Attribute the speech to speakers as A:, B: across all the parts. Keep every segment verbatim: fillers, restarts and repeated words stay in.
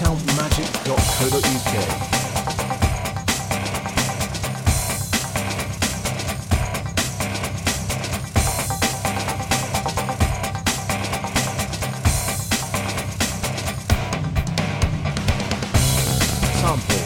A: discount magic dot co dot U K. Sample.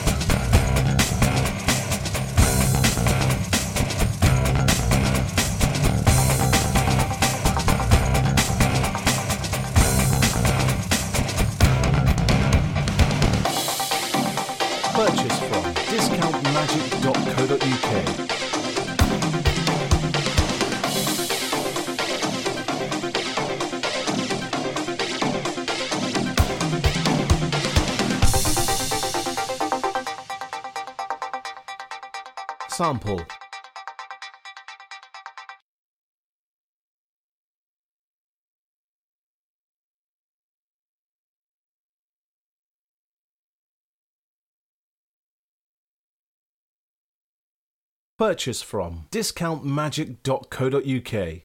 A: Purchase from discount magic dot co dot U K. Sample. Purchase from discount magic dot co dot U K.